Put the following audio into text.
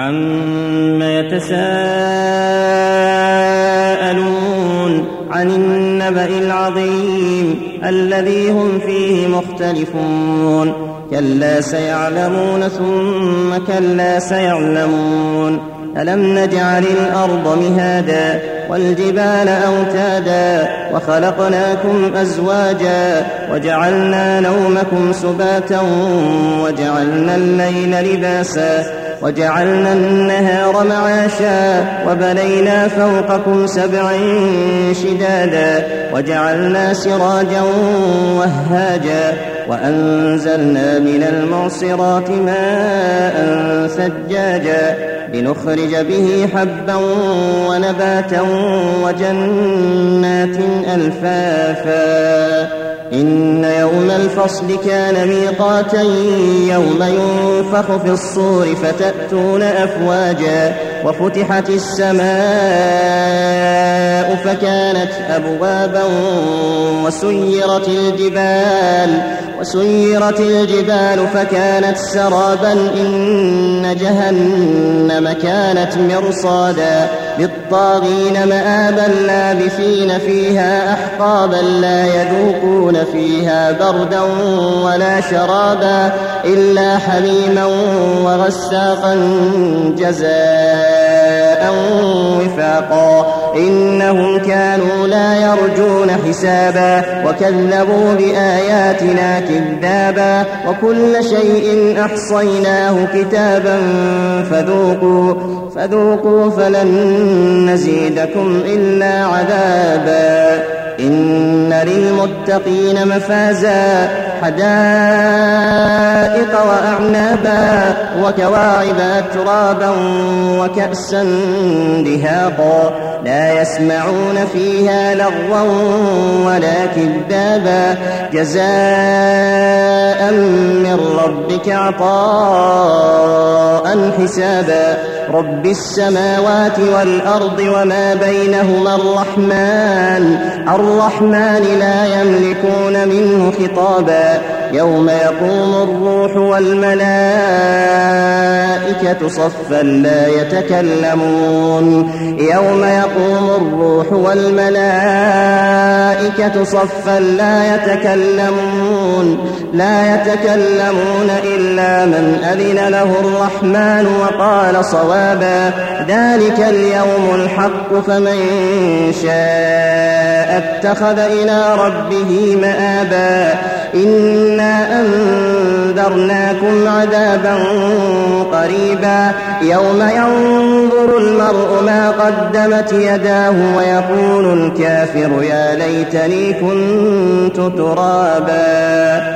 عَمَّ يَتَسَاءَلُونَ عَنِ النَّبَإِ الْعَظِيمِ الَّذِي هُمْ فِيهِ مُخْتَلِفُونَ كَلَّا سَيَعْلَمُونَ ثُمَّ كَلَّا سَيَعْلَمُونَ أَلَمْ نَجْعَلِ الْأَرْضَ مِهَادًا وَالْجِبَالَ أَوْتَادًا وَخَلَقْنَاكُمْ أَزْوَاجًا وَجَعَلْنَا نَوْمَكُمْ سُبَاتًا وَجَعَلْنَا اللَّيْلَ لِبَاسًا وَجَعَلْنَا النَّهَارَ مَعَاشًا وَبَنَيْنَا فَوْقَكُمْ سَبْعًا شِدَادًا وَجَعَلْنَا سِرَاجًا وَهَّاجًا وَأَنزَلْنَا مِنَ الْمُعْصِرَاتِ مَاءً ثَجَّاجًا لِنُخْرِجَ بِهِ حَبًّا وَنَبَاتًا وَجَنَّاتٍ أَلْفَافًا إِنَّ يَوْمَ الْفَصْلِ كَانَ مِيقَاتًا يَوْمَ يُنفَخُ فِي الصُّورِ فَتَأْتُونَ أَفْوَاجًا وَفُتِحَتِ السَّمَاءُ فَكَانَتْ أَبْوَابًا وَسُيِّرَتِ الْجِبَالُ فَكَانَتْ سَرَابًا إِنَّ جَهَنَّمَ كَانَتْ مِرْصَادًا لِلطَّاغِينَ مَآبًا لَابِثِينَ فِيهَا أَحْقَابًا لا يذوقون فيها بردا ولا شرابا إلا حميما وغساقا جزاء وفاقا إنهم كانوا لا يرجون حسابا وكذبوا بآياتنا كذابا وكل شيء أحصيناه كتابا فذوقوا فلن نزيدكم إلا عذابا إن للمتقين مفازا حدائق وأعنابا وكواعب أترابا وكأسا دهاقا لا يسمعون فيها لغوا ولا كذابا جزاء من ربك عطاء حسابا رب السماوات والأرض وما بينهما الرحمن لا يملكون منه خطابا يوم يقوم الروح والملائكة صفا لا يتكلمون لا يتكلمون إلا من أذن له الرحمن وقال صوابا ذلك اليوم الحق فمن شاء اتخذ إلى ربه مآبا إنا أنذرناكم عذابا قريبا يوم ينظر المرء ما قدمت يداه ويقول الكافر يا ليتني كنت ترابا